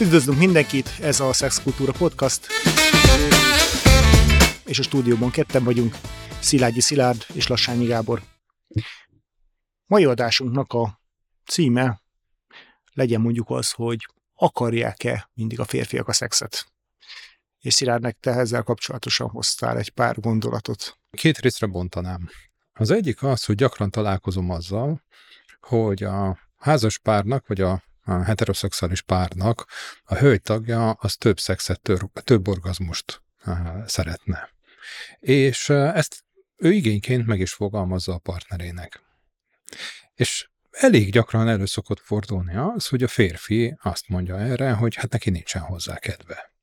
Üdvözlünk mindenkit, ez a Szexkultúra Podcast, és a stúdióban ketten vagyunk, Szilágyi Szilárd és Lassányi Gábor. Mai adásunknak a címe legyen mondjuk az, hogy akarják-e mindig a férfiak a szexet. És Szilárdnek te ezzel kapcsolatosan hoztál egy pár gondolatot. Két részre bontanám. Az egyik az, hogy gyakran találkozom azzal, hogy a házas párnak, vagy a heteroszexuális párnak a hölgy tagja az több szexet, több orgazmust szeretne. És ezt ő igényként meg is fogalmazza a partnerének. És elég gyakran elő szokott fordulni az, hogy a férfi azt mondja erre, hogy hát neki nincsen hozzá kedve.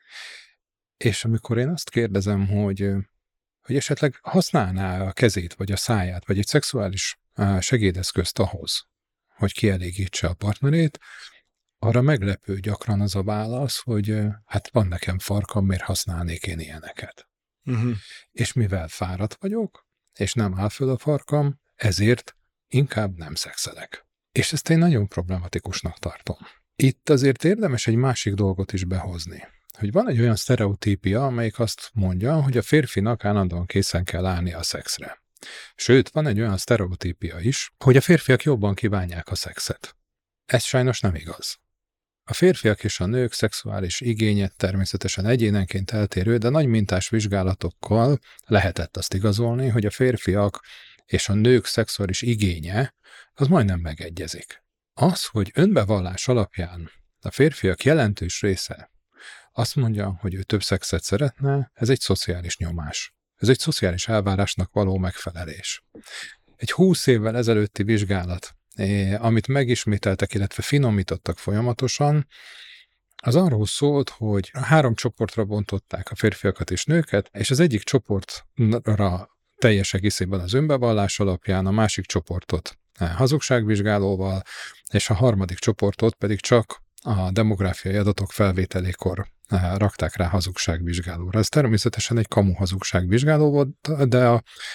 És amikor én azt kérdezem, hogy esetleg használná a kezét, vagy a száját, vagy egy szexuális segédeszközt ahhoz, hogy kielégítse a partnerét, arra meglepő gyakran az a válasz, hogy hát van nekem farkam, miért használnék én ilyeneket. Uh-huh. És mivel fáradt vagyok, és nem áll föl a farkam, ezért inkább nem szexelek. És ezt én nagyon problematikusnak tartom. Itt azért érdemes egy másik dolgot is behozni. Hogy van egy olyan sztereotípia, amelyik azt mondja, hogy a férfinak állandóan készen kell állni a szexre. Sőt, van egy olyan sztereotípia is, hogy a férfiak jobban kívánják a szexet. Ez sajnos nem igaz. A férfiak és a nők szexuális igénye természetesen egyénenként eltérő, de nagy mintás vizsgálatokkal lehetett azt igazolni, hogy a férfiak és a nők szexuális igénye az majdnem megegyezik. Az, hogy önbevallás alapján a férfiak jelentős része azt mondja, hogy ő több szexet szeretne, ez egy szociális nyomás. Ez egy szociális elvárásnak való megfelelés. Egy 20 évvel ezelőtti vizsgálat, amit megismételtek, illetve finomítottak folyamatosan, az arról szólt, hogy 3 csoportra bontották a férfiakat és nőket, és az egyik csoportra teljes egészében az önbevallás alapján, a másik csoportot hazugságvizsgálóval, és a harmadik csoportot pedig csak a demográfiai adatok felvételékor rakták rá hazugságvizsgálóra. Ez természetesen egy kamu hazugságvizsgáló volt, de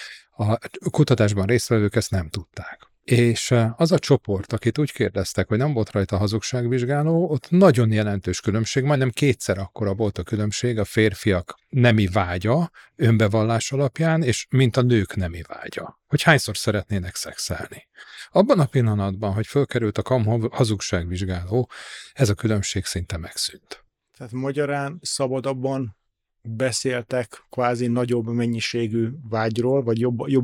a kutatásban résztvevők ezt nem tudták. És az a csoport, akit úgy kérdeztek, hogy nem volt rajta hazugságvizsgáló, ott nagyon jelentős különbség, majdnem 2-szer akkora volt a különbség a férfiak nemi vágya önbevallás alapján, és mint a nők nemi vágya. Hogy hányszor szeretnének szexelni. Abban a pillanatban, hogy fölkerült a kamu hazugságvizsgáló, ez a különbség szinte megszűnt. Tehát magyarán szabadabban beszéltek kvázi nagyobb mennyiségű vágyról, vagy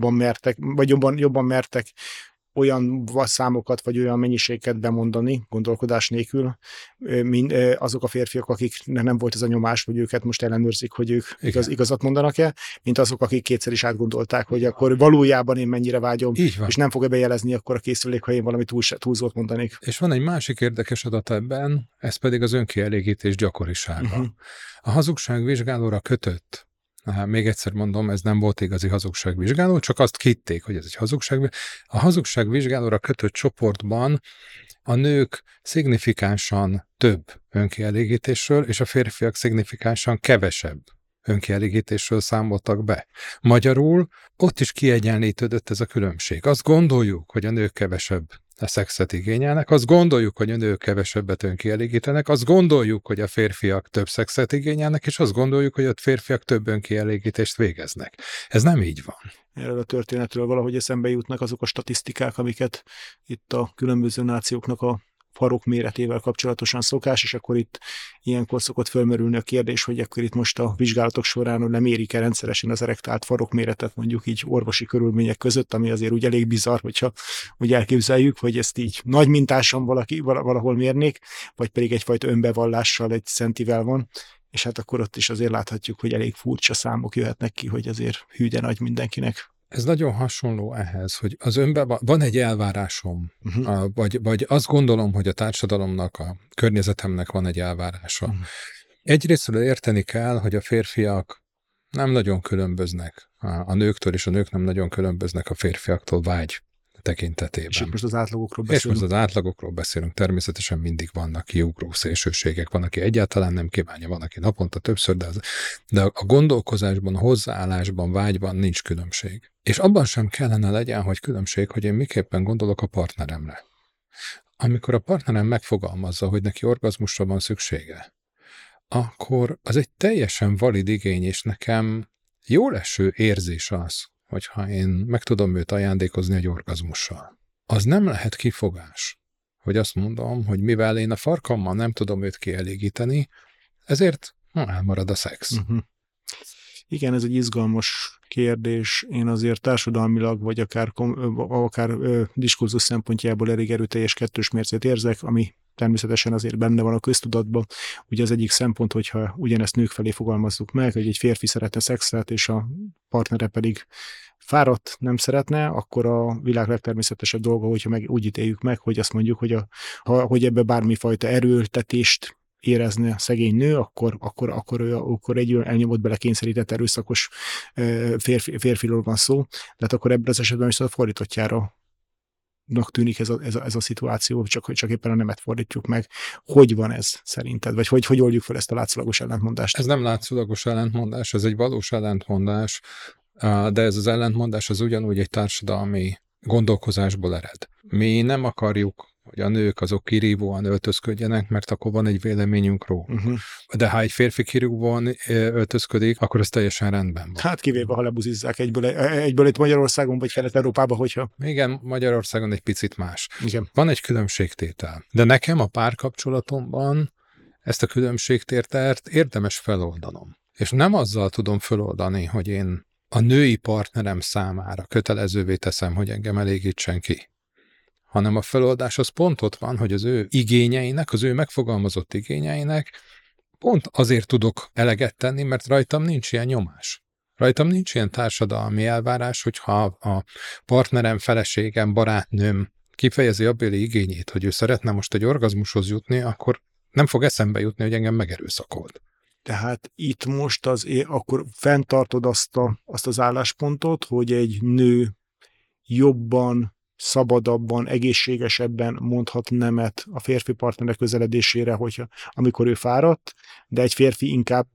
jobban mertek olyan számokat, vagy olyan mennyiséget bemondani, gondolkodás nélkül, mint azok a férfiak, akiknek nem volt ez a nyomás, hogy őket most ellenőrzik, hogy ők igazat mondanak-e, mint azok, akik kétszer is átgondolták, hogy akkor valójában én mennyire vágyom, és nem fog-e bejelezni akkor a készülék, ha én valami túlzót mondanék. És van egy másik érdekes adat ebben, ez pedig az önkielégítés gyakorisága. Uh-huh. A hazugságvizsgálóra kötött, még egyszer mondom, ez nem volt igazi hazugságvizsgáló, csak azt hitték, hogy ez egy hazugságvizsgáló. A hazugságvizsgálóra kötött csoportban a nők szignifikánsan több önkielégítésről, és a férfiak szignifikánsan kevesebb önkielégítésről számoltak be. Magyarul ott is kiegyenlítődött ez a különbség. Azt gondoljuk, hogy a nők kevesebb a szexet igényelnek, azt gondoljuk, hogy a nők kevesebbet önkielégítenek, azt gondoljuk, hogy a férfiak több szexet igényelnek, és azt gondoljuk, hogy a férfiak több önkielégítést végeznek. Ez nem így van. Erről a történetről valahogy eszembe jutnak azok a statisztikák, amiket itt a különböző nációknak a farok méretével kapcsolatosan szokás, és akkor itt ilyenkor szokott fölmerülni a kérdés, hogy akkor itt most a vizsgálatok során lemérik-e rendszeresen az erektált farok méretet mondjuk így orvosi körülmények között, ami azért úgy elég bizarr, hogyha úgy elképzeljük, hogy ezt így nagy mintáson valahol mérnék, vagy pedig egyfajta önbevallással, egy centivel van, és hát akkor ott is azért láthatjuk, hogy elég furcsa számok jöhetnek ki, hogy azért hű de nagy mindenkinek. Ez nagyon hasonló ehhez, hogy az van egy elvárásom, vagy azt gondolom, hogy a társadalomnak, a környezetemnek van egy elvárása. Egyrésztről érteni kell, hogy a férfiak nem nagyon különböznek a nőktől, és a nők nem nagyon különböznek a férfiaktól vágy tekintetében. És most az átlagokról beszélünk. Természetesen mindig vannak kiugró szélsőségek, van, aki egyáltalán nem kívánja, van, aki naponta többször, de a gondolkozásban, a hozzáállásban, vágyban nincs különbség. És abban sem kellene legyen, hogy különbség, hogy én miképpen gondolok a partneremre. amikor a partnerem megfogalmazza, hogy neki orgazmusra van szüksége, akkor az egy teljesen valid igény, és nekem jól eső érzés az, hogyha én meg tudom őt ajándékozni egy orgazmussal. Az nem lehet kifogás, hogy azt mondom, hogy mivel én a farkammal nem tudom őt kielégíteni, ezért elmarad a szex. Uh-huh. Igen, ez egy izgalmas kérdés. Én azért társadalmilag, vagy akár diskurzus szempontjából elég erőteljes kettős mércét érzek, ami természetesen azért benne van a köztudatban. Ugye az egyik szempont, hogyha ugyanezt nők felé fogalmazzuk meg, hogy egy férfi szeretne szexet, és a partnere pedig fáradt, nem szeretne, akkor a világ legtermészetesebb dolga, hogyha meg úgy ítéljük meg, hogy azt mondjuk, hogy ebbe bármifajta erőltetést érezne a szegény nő, akkor egy elnyomott bele kényszerített erőszakos férfiról van szó. Tehát akkor ebben az esetben is a fordítottjára tűnik ez a szituáció, csak éppen a nemet fordítjuk meg. Hogy van ez szerinted? Vagy hogy oldjuk fel ezt a látszólagos ellentmondást? Ez nem látszólagos ellentmondás, ez egy valós ellentmondás, de ez az ellentmondás az ugyanúgy egy társadalmi gondolkozásból ered. Mi nem akarjuk, hogy a nők azok kirívóan öltözködjenek, mert akkor van egy véleményünk róla. Uh-huh. De ha egy férfi kirívóan öltözködik, akkor ez teljesen rendben van. Hát kivéve, ha lebuzizzák egyből itt Magyarországon, vagy Kelet-Európában, hogyha... Igen, Magyarországon egy picit más. Igen. Van egy különbségtétel. De nekem a párkapcsolatomban ezt a különbségtételt érdemes feloldanom. És nem azzal tudom feloldani, hogy én a női partnerem számára kötelezővé teszem, hogy engem elégítsen ki, hanem a feloldás az pont ott van, hogy az ő igényeinek, az ő megfogalmazott igényeinek pont azért tudok eleget tenni, mert rajtam nincs ilyen nyomás. Rajtam nincs ilyen társadalmi elvárás, hogyha a partnerem, feleségem, barátnőm kifejezi abbéli igényét, hogy ő szeretne most egy orgazmushoz jutni, akkor nem fog eszembe jutni, hogy engem megerőszakolt. Tehát itt most akkor fenntartod azt az álláspontot, hogy egy nő jobban, szabadabban, egészségesebben mondhat nemet a férfi partnere közeledésére, amikor ő fáradt, de egy férfi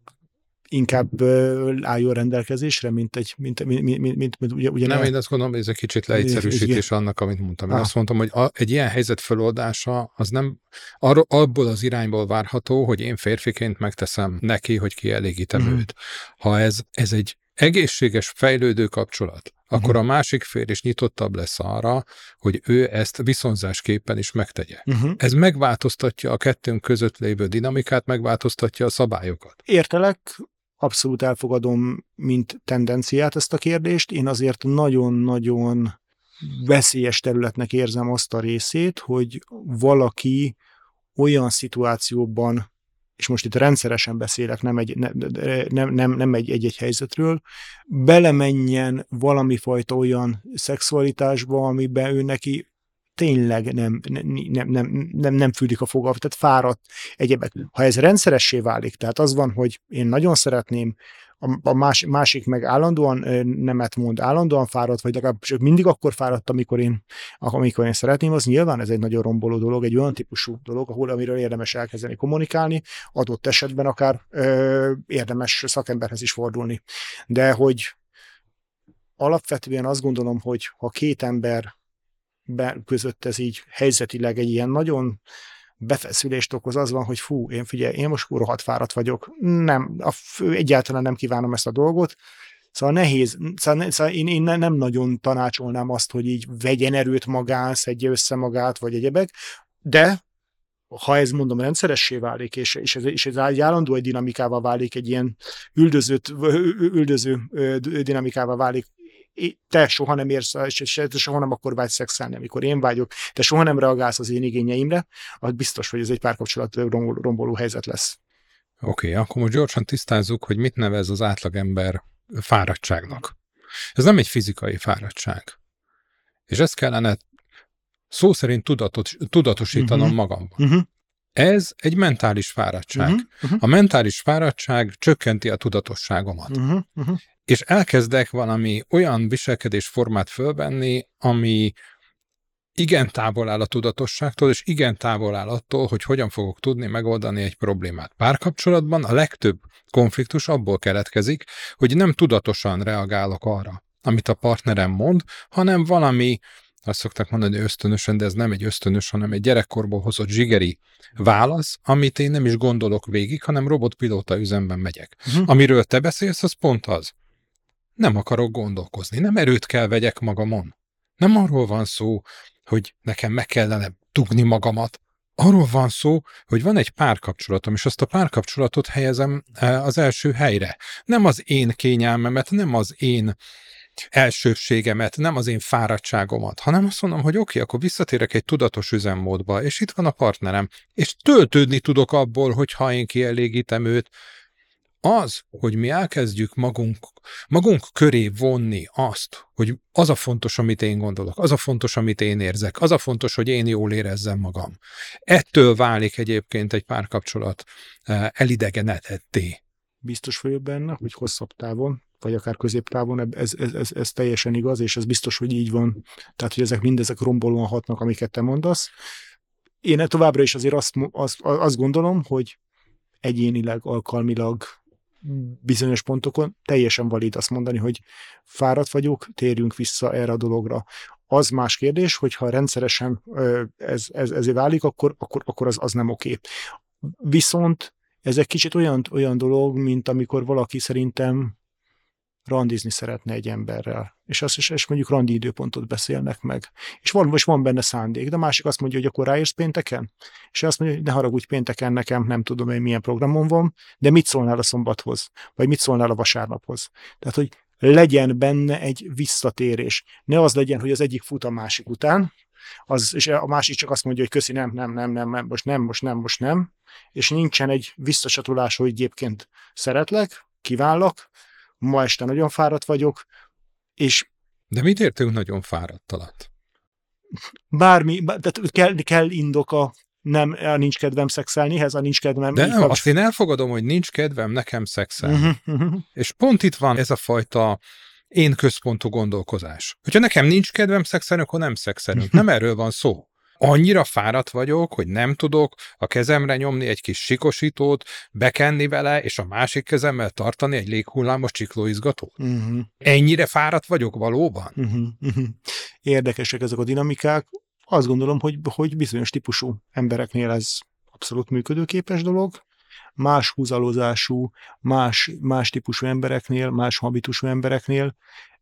inkább álljon rendelkezésre, mint ugye nem, én azt gondolom, hogy ez egy kicsit leegyszerűsítés annak, amit mondtam. Én azt mondtam, hogy egy ilyen helyzet feloldása az nem abból az irányból várható, hogy én férfiként megteszem neki, hogy kielégítem őt. Ha ez egy egészséges, fejlődő kapcsolat, akkor a másik fél is nyitottabb lesz arra, hogy ő ezt viszonzásképpen is megtegye. Ez megváltoztatja a kettőnk között lévő dinamikát, megváltoztatja a szabályokat. Értelek, abszolút elfogadom, mint tendenciát ezt a kérdést. Én azért nagyon-nagyon veszélyes területnek érzem azt a részét, hogy valaki olyan szituációban, és most itt rendszeresen beszélek, nem egy helyzetről, belemenjen valamifajta olyan szexualitásba, amiben ő neki tényleg nem fűlik a foga, tehát fáradt egyébek. Ha ez rendszeressé válik, tehát az van, hogy én nagyon szeretném, a másik meg állandóan nemet mond, állandóan fáradt, vagy legalább mindig akkor fáradt, amikor én szeretném, az nyilván ez egy nagyon romboló dolog, egy olyan típusú dolog, amiről érdemes elkezdeni kommunikálni, adott esetben akár érdemes szakemberhez is fordulni. De hogy alapvetően azt gondolom, hogy ha két ember között ez így helyzetileg egy ilyen nagyon befeszülést okoz, az van, hogy én most rohadt fáradt vagyok. Egyáltalán nem kívánom ezt a dolgot. Szóval nehéz. Szóval én nem nagyon tanácsolnám azt, hogy így vegyen erőt magán, szedje össze magát, vagy egyebek, de ha ez mondom rendszeressé válik, és ez egy állandó egy dinamikával válik, egy ilyen üldöző dinamikával válik, te soha nem érsz, és te soha nem akkor vágysz szexelni, amikor én vágyok, te soha nem reagálsz az én igényeimre, az biztos, hogy ez egy párkapcsolat romboló helyzet lesz. Oké, akkor most gyorsan tisztázzuk, hogy mit nevez az átlagember fáradtságnak. Ez nem egy fizikai fáradtság. És ezt kellene szó szerint tudatosítanom magamban. Ez egy mentális fáradtság. A mentális fáradtság csökkenti a tudatosságomat. És elkezdek valami olyan viselkedésformát fölvenni, ami igen távol áll a tudatosságtól, és igen távol áll attól, hogy hogyan fogok tudni megoldani egy problémát. Párkapcsolatban a legtöbb konfliktus abból keletkezik, hogy nem tudatosan reagálok arra, amit a partnerem mond, hanem valami azt szokták mondani, hogy ösztönösen, de ez nem egy ösztönös, hanem egy gyerekkorból hozott zsigeri válasz, amit én nem is gondolok végig, hanem robotpilóta üzemben megyek. Amiről te beszélsz, az pont az. Nem akarok gondolkozni, nem erőt kell vegyek magamon. Nem arról van szó, hogy nekem meg kellene dugni magamat. Arról van szó, hogy van egy párkapcsolatom, és azt a párkapcsolatot helyezem az első helyre. Nem az én kényelmemet, nem az én elsőbségemet, nem az én fáradtságomat, hanem azt mondom, hogy oké, akkor visszatérek egy tudatos üzemmódba, és itt van a partnerem, és töltődni tudok abból, hogyha én kielégítem őt. Az, hogy mi elkezdjük magunk köré vonni azt, hogy az a fontos, amit én gondolok, az a fontos, amit én érzek, az a fontos, hogy én jól érezzem magam. Ettől válik egyébként egy párkapcsolat elidegenedetté. Biztos vagyok benne, hogy hosszabb távon, vagy akár középtávon ez teljesen igaz, és ez biztos, hogy így van. Tehát, hogy mindezek rombolóan hatnak, amiket te mondasz. Én továbbra is azért azt gondolom, hogy egyénileg, alkalmilag, bizonyos pontokon teljesen valid azt mondani, hogy fáradt vagyok, térjünk vissza erre a dologra. Az más kérdés, hogyha rendszeresen ezért válik, akkor az nem oké. Viszont ez egy kicsit olyan dolog, mint amikor valaki szerintem randizni szeretne egy emberrel. És mondjuk randi időpontot beszélnek meg. És van benne szándék, de a másik azt mondja, hogy akkor ráérsz pénteken? És azt mondja, hogy ne haragudj, pénteken nekem nem tudom én milyen programom van, de mit szólnál a szombathoz? Vagy mit szólnál a vasárnaphoz? Tehát, hogy legyen benne egy visszatérés. Ne az legyen, hogy az egyik fut a másik után, és a másik csak azt mondja, hogy köszi, most nem, és nincsen egy visszacsatolás, hogy egyébként szeretlek, kívánlak, ma este nagyon fáradt vagyok, és... De mit értünk nagyon fáradt alatt? Bármi, tehát kell indoka, nincs kedvem szexelni, ehhez a nincs kedvem... De nem, azt én elfogadom, hogy nincs kedvem nekem szexelni. És pont itt van ez a fajta én központú gondolkozás. Hogyha nekem nincs kedvem szexelni, akkor nem szexelünk. Nem erről van szó. Annyira fáradt vagyok, hogy nem tudok a kezemre nyomni egy kis sikosítót, bekenni vele, és a másik kezemmel tartani egy léghullámos csiklóizgatót. Ennyire fáradt vagyok valóban? Érdekesek ezek a dinamikák. Azt gondolom, hogy bizonyos típusú embereknél ez abszolút működőképes dolog. Más húzalozású, más típusú embereknél, más habitusú embereknél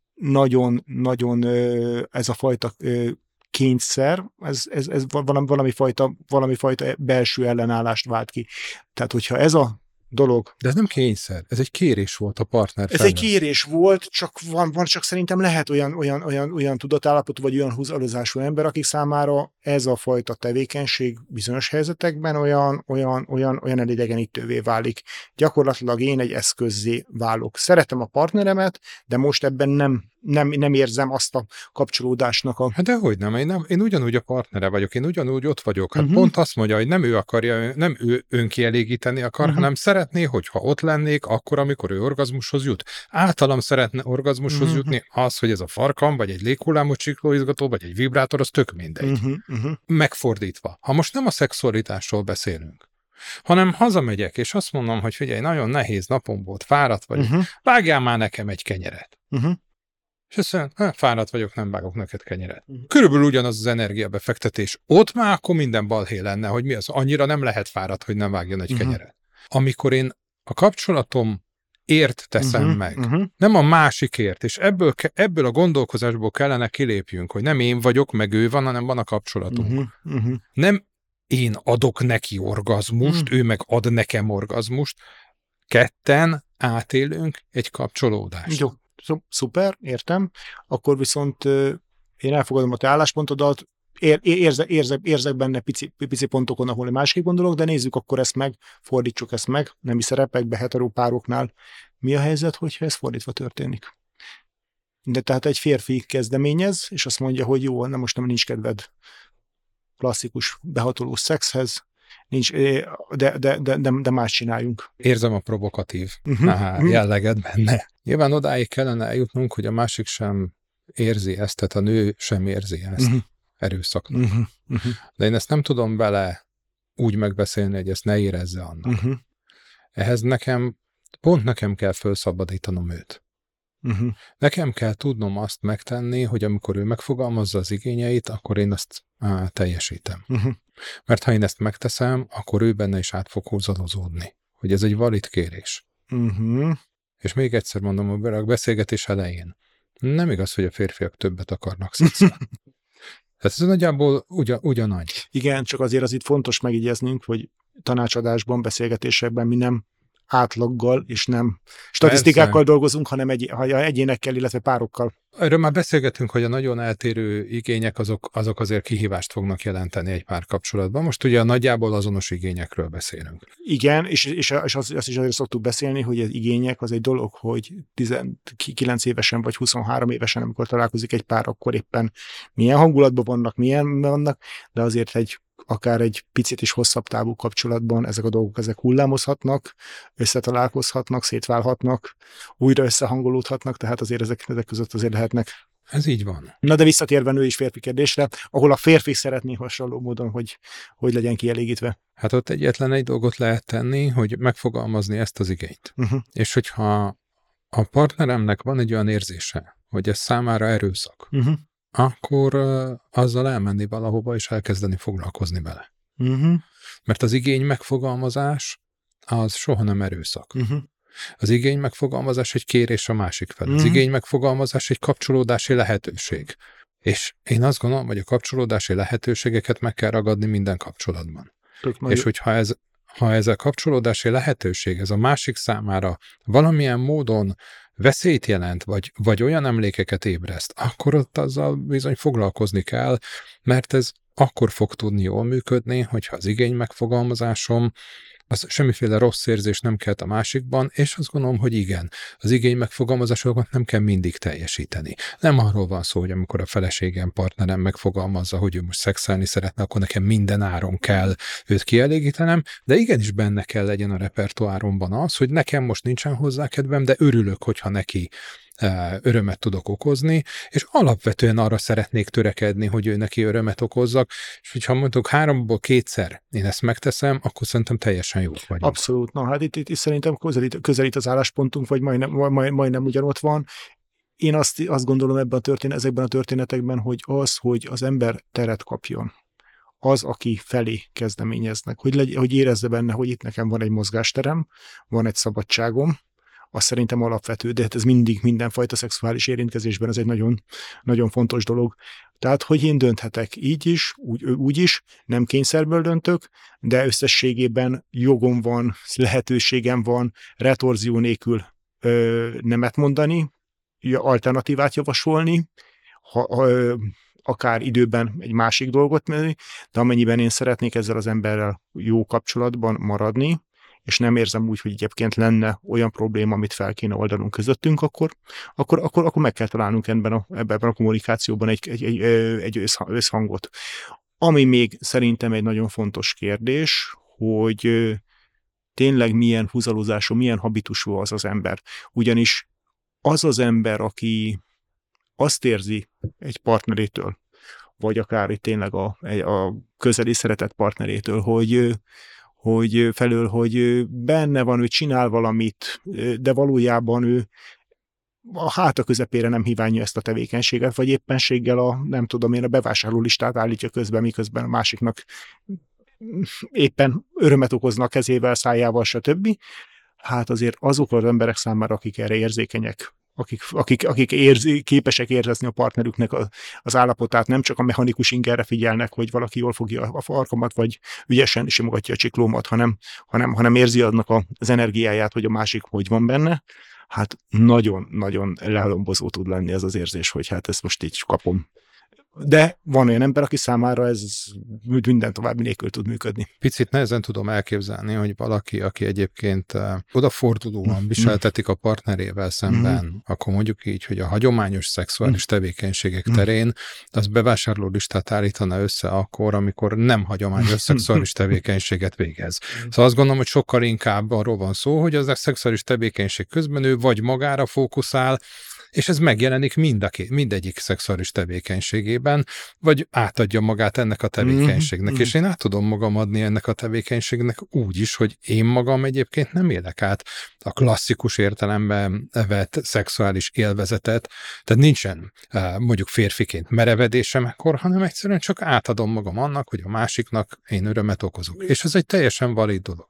nagyon ez a fajta kényszer, ez valami fajta belső ellenállást vált ki. Tehát, hogyha ez a dolog... De ez nem kényszer, ez egy kérés volt a partner felől. Ez egy kérés volt, csak csak szerintem lehet olyan tudatállapotú, vagy olyan húzalozású ember, akik számára ez a fajta tevékenység bizonyos helyzetekben olyan elidegenítővé válik. Gyakorlatilag én egy eszközzé válok. Szeretem a partneremet, de most ebben nem érzem azt a kapcsolódásnak a... Hát dehogy nem, én ugyanúgy a partnere vagyok, én ugyanúgy ott vagyok. Hát pont azt mondja, hogy nem ő akarja, nem ő önkielégíteni akar, hanem szeretné, hogyha ott lennék, akkor, amikor ő orgazmushoz jut. Általam szeretne orgazmushoz jutni az, hogy ez a farkam, vagy egy léghullámos csiklóizgató, vagy egy vibrátor, az tök mindegy. Megfordítva. Ha most nem a szexualitásról beszélünk, hanem hazamegyek, és azt mondom, hogy figyelj, nagyon nehéz napom volt, fáradt vagyok, vágjál már nekem egy kenyeret. És azt mondja, fáradt vagyok, nem vágok neked kenyeret. Körülbelül ugyanaz az energiabefektetés. Ott már akkor minden balhé lenne, hogy mi az, annyira nem lehet fáradt, hogy nem vágjon egy kenyeret. Amikor én a kapcsolatom ért teszem meg, nem a másikért, és ebből a gondolkozásból kellene kilépjünk, hogy nem én vagyok, meg ő van, hanem van a kapcsolatunk. Nem én adok neki orgazmust, ő meg ad nekem orgazmust, ketten átélünk egy kapcsolódást. Jó. Szuper, értem. Akkor viszont én elfogadom a te álláspontodat, érzek benne pici pontokon, ahol másképp gondolok, de nézzük akkor ezt meg, fordítsuk ezt meg, nemi szerepekbe, hetero pároknál. Mi a helyzet, hogyha ez fordítva történik? De tehát egy férfi kezdeményez, és azt mondja, hogy jó, most nincs kedved klasszikus behatoló szexhez, nincs, de más csináljunk. Érzem a provokatív jelleget benne. Nyilván odáig kellene eljutnunk, hogy a másik sem érzi ezt, tehát a nő sem érzi ezt erőszaknak. De én ezt nem tudom vele úgy megbeszélni, hogy ezt ne érezze annak. Ehhez nekem kell felszabadítanom őt. Nekem kell tudnom azt megtenni, hogy amikor ő megfogalmazza az igényeit, akkor én azt teljesítem. Mert ha én ezt megteszem, akkor ő benne is át fog húzalozódni, hogy ez egy valid kérés. És még egyszer mondom, a beszélgetés elején, nem igaz, hogy a férfiak többet akarnak szexuálni. Tehát ez nagyjából ugyanagy. Igen, csak azért az itt fontos megjegyeznünk, hogy tanácsadásban, beszélgetésekben mi nem átlaggal és nem statisztikákkal dolgozunk, hanem egyénekkel, illetve párokkal. Erről már beszélgetünk, hogy a nagyon eltérő igények azok azért kihívást fognak jelenteni egy párkapcsolatban. Most ugye nagyjából azonos igényekről beszélünk. Igen, és azt is azért szoktuk beszélni, hogy az igények az egy dolog, hogy 19 évesen vagy 23 évesen, amikor találkozik egy pár, akkor éppen milyen hangulatban vannak, de azért akár egy picit is hosszabb távú kapcsolatban ezek a dolgok hullámozhatnak, összetalálkozhatnak, szétválhatnak, újra összehangolódhatnak, tehát azért ezek között azért lehetnek. Ez így van. Na de visszatérve nő és férfi kérdésre, ahol a férfi szeretné hasonló módon, hogy legyen kielégítve. Hát ott egyetlen egy dolgot lehet tenni, hogy megfogalmazni ezt az igényt. És hogyha a partneremnek van egy olyan érzése, hogy ez számára erőszak, akkor azzal elmenni valahova és elkezdeni foglalkozni vele. Mert az igény megfogalmazás az soha nem erőszak. Az igény megfogalmazás egy kérés a másik felé. Az igény megfogalmazás egy kapcsolódási lehetőség. És én azt gondolom, hogy a kapcsolódási lehetőségeket meg kell ragadni minden kapcsolatban. És hogyha ez a kapcsolódási lehetőség, ez a másik számára valamilyen módon veszélyt jelent, vagy olyan emlékeket ébreszt, akkor ott azzal bizony foglalkozni kell, mert ez akkor fog tudni jól működni, hogyha az igény megfogalmazásom, az semmiféle rossz érzés nem kelt a másikban, és azt gondolom, hogy igen, az igény megfogalmazásokat nem kell mindig teljesíteni. Nem arról van szó, hogy amikor a feleségem, partnerem megfogalmazza, hogy ő most szexelni szeretne, akkor nekem minden áron kell őt kielégítenem, de igenis benne kell legyen a repertoáromban az, hogy nekem most nincsen hozzá kedvem, de örülök, hogyha neki örömet tudok okozni, és alapvetően arra szeretnék törekedni, hogy ő neki örömet okozzak, és hogyha mondjuk 3-ból 2-szer én ezt megteszem, akkor szerintem teljesen jók vagyunk. Abszolút. Na hát itt szerintem közelít az álláspontunk, vagy majdnem ugyanott van. Én azt gondolom ezekben a történetekben, hogy az ember teret kapjon. Az, aki felé kezdeményeznek, hogy érezze benne, hogy itt nekem van egy mozgásterem, van egy szabadságom, az szerintem alapvető, de hát ez mindig mindenfajta szexuális érintkezésben ez egy nagyon, nagyon fontos dolog. Tehát, hogy én dönthetek így is, úgy is, nem kényszerből döntök, de összességében jogom van, lehetőségem van retorzió nélkül nemet mondani, alternatívát javasolni, akár időben egy másik dolgot menni, de amennyiben én szeretnék ezzel az emberrel jó kapcsolatban maradni, és nem érzem úgy, hogy egyébként lenne olyan probléma, amit fel kéne oldanunk közöttünk, akkor meg kell találnunk ebben a kommunikációban egy összhangot. Ami még szerintem egy nagyon fontos kérdés, hogy tényleg milyen húzalozású, milyen habitusú az ember. Ugyanis az az ember, aki azt érzi egy partnerétől, vagy akár itt tényleg a közeli szeretett partnerétől, hogy benne van, ő csinál valamit, de valójában ő a háta közepére nem hívánja ezt a tevékenységet, vagy éppenséggel a bevásárlólistát állítja közben, miközben a másiknak éppen örömet okoznak kezével, szájával, stb. Hát azért azok az emberek számára, akik erre érzékenyek, akik képesek érezni a partnerüknek az állapotát, nem csak a mechanikus ingerre figyelnek, hogy valaki jól fogja a farkamat, vagy ügyesen simogatja a csiklómat, hanem érzi annak az energiáját, hogy a másik hogy van benne. Hát nagyon-nagyon lelombozó tud lenni ez az érzés, hogy hát ezt most így kapom. De van olyan ember, aki számára ez minden további nélkül tud működni. Picit nehezen tudom elképzelni, hogy valaki, aki egyébként odafordulóan viseltetik a partnerével szemben, akkor mondjuk így, hogy a hagyományos szexuális tevékenységek terén az bevásárlólistát állítana össze akkor, amikor nem hagyományos szexuális tevékenységet végez. Szóval azt gondolom, hogy sokkal inkább arról van szó, hogy az a szexuális tevékenység közben ő vagy magára fókuszál, és ez megjelenik mindegyik szexuális tevékenységében, vagy átadja magát ennek a tevékenységnek, és én át tudom magam adni ennek a tevékenységnek úgy is, hogy én magam egyébként nem élek át a klasszikus értelemben vett szexuális élvezetet, tehát nincsen mondjuk férfiként merevedésem ekkor, hanem egyszerűen csak átadom magam annak, hogy a másiknak én örömet okozok. És ez egy teljesen valid dolog.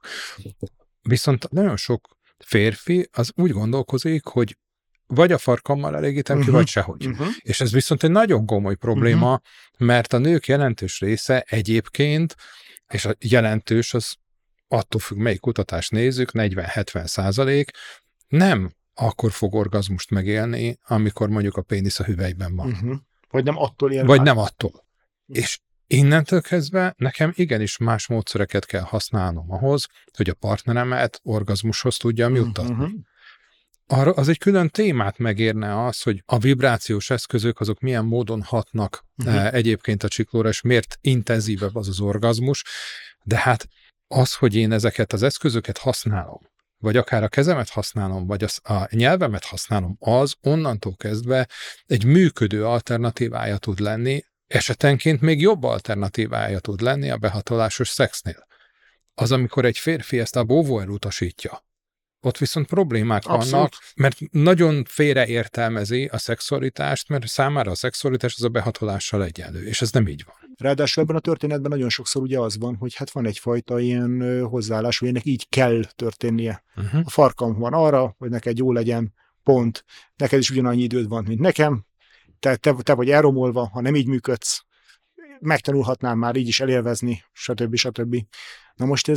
Viszont nagyon sok férfi az úgy gondolkozik, hogy vagy a farkammal elégítem ki, vagy sehogy. És ez viszont egy nagyon komoly probléma, mert a nők jelentős része egyébként, és a jelentős az attól függ, melyik kutatást nézzük, 40-70%, nem akkor fog orgazmust megélni, amikor mondjuk a pénisz a hüvelyben van. Vagy nem attól él. Vagy nem attól. És innentől kezdve nekem igenis más módszereket kell használnom ahhoz, hogy a partneremet orgazmushoz tudjam juttatni. Arra az egy külön témát megérne az, hogy a vibrációs eszközök azok milyen módon hatnak egyébként a csiklóra, és miért intenzívebb az az orgazmus, de hát az, hogy én ezeket az eszközöket használom, vagy akár a kezemet használom, vagy a nyelvemet használom, az onnantól kezdve egy működő alternatívája tud lenni, esetenként még jobb alternatívája tud lenni a behatolásos szexnél. Az, amikor egy férfi ezt a bóvó elutasítja, ott viszont problémák vannak, mert nagyon félreértelmezi a szexualitást, mert számára a szexualitás az a behatolással egyenlő, és ez nem így van. Ráadásul ebben a történetben nagyon sokszor ugye az van, hogy hát van egyfajta ilyen hozzáállás, hogy ennek így kell történnie. A farkam van arra, hogy neked jó legyen, pont. Neked is ugyanannyi időd van, mint nekem, te vagy elromolva, ha nem így működsz, megtanulhatnál már így is elélvezni, stb. Na most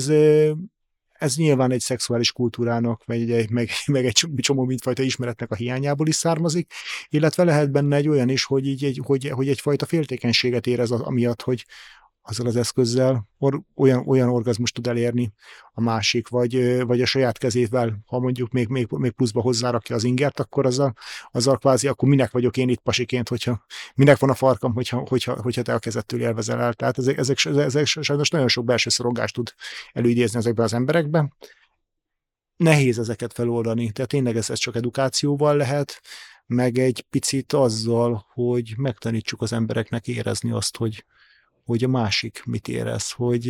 ez nyilván egy szexuális kultúrának, meg egy csomó mindfajta ismeretnek a hiányából is származik, illetve lehet benne egy olyan is, hogy egyfajta féltékenységet érez amiatt, hogy azzal az eszközzel olyan orgazmust tud elérni a másik, vagy a saját kezével, ha mondjuk még pluszba hozzárakja az ingert, akkor azzal kvázi, akkor minek vagyok én itt pasiként, minek van a farkam, hogyha te a kezedtől élvezel el. Tehát ezek sajnos nagyon sok belső szorongást tud előidézni ezekben az emberekben. Nehéz ezeket feloldani, tehát tényleg ez csak edukációval lehet, meg egy picit azzal, hogy megtanítsuk az embereknek érezni azt, hogy a másik mit érez,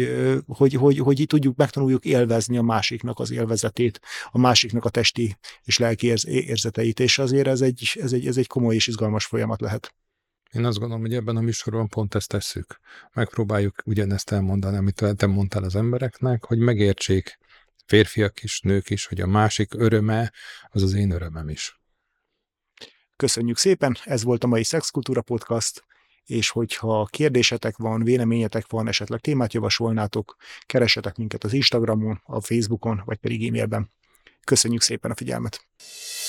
hogy tudjuk, megtanuljuk élvezni a másiknak az élvezetét, a másiknak a testi és lelki érzeteit, és azért ez egy komoly és izgalmas folyamat lehet. Én azt gondolom, hogy ebben a műsorban pont ezt tesszük. Megpróbáljuk ugyanezt elmondani, amit te mondtál az embereknek, hogy megértsék férfiak is, nők is, hogy a másik öröme az az én örömem is. Köszönjük szépen, ez volt a mai Szexkultúra Podcast, és hogyha kérdésetek van, véleményetek van, esetleg témát javasolnátok, keressetek minket az Instagramon, a Facebookon, vagy pedig e-mailben. Köszönjük szépen a figyelmet!